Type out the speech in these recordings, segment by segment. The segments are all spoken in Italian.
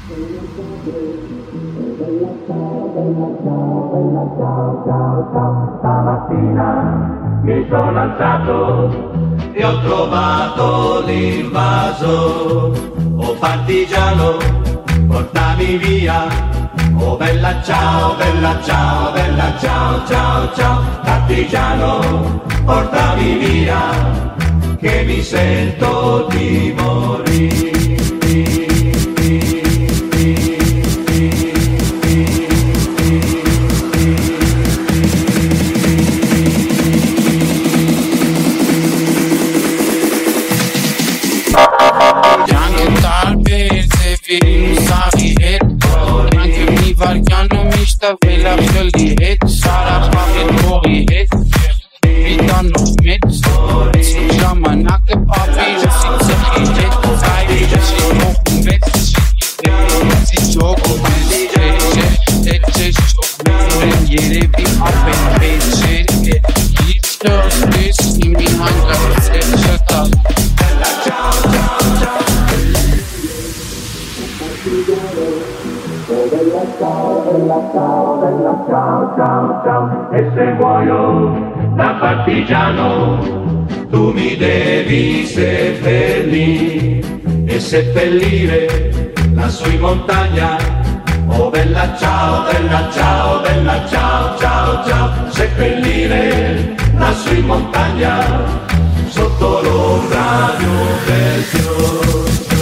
Stamattina mi sono alzato e ho trovato l'invaso. Oh partigiano, portami via. Oh bella ciao, bella ciao, bella ciao, ciao, ciao. Partigiano, portami via, che mi sento di morire. Will er schuldig hit, Sarah Paket Mori hit. Wieder noch mit, Klammer Nacke, Papi, das sieht so viel hit. Zeig, das ist hoch im Bett, das ist so gut, das ist so gut. Wenn jede wie auf ein Bett, gibt's das, das in die Hand, das ist das. Ciao, ciao, ciao. Bella ciao, bella ciao, bella ciao, ciao, ciao. E se muoio da partigiano, tu mi devi seppellire e seppellire lassù in montagna. Oh bella ciao, bella ciao, bella ciao, ciao, ciao. Seppellire lassù in montagna, sotto l'ombra di un bel fiore.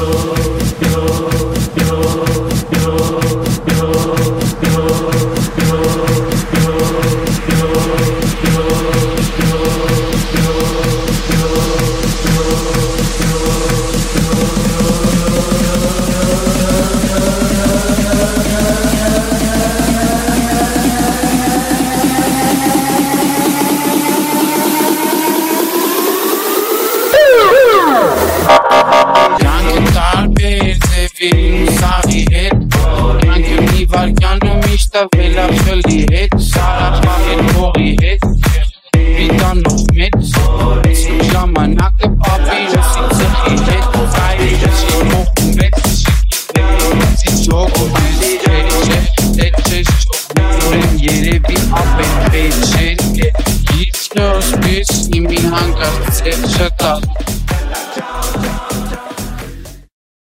Will er schuldig hit, Sarah Paket Mori hit. Wieder noch mit, Klammer Nacke, Papi, das sieht so viel hit. Zeig, das ist hoch im Bett, das ist so gut, das ist so gut. Wenn jede wie auf ein Bett, gibt's das bis in die Hand, das ist das.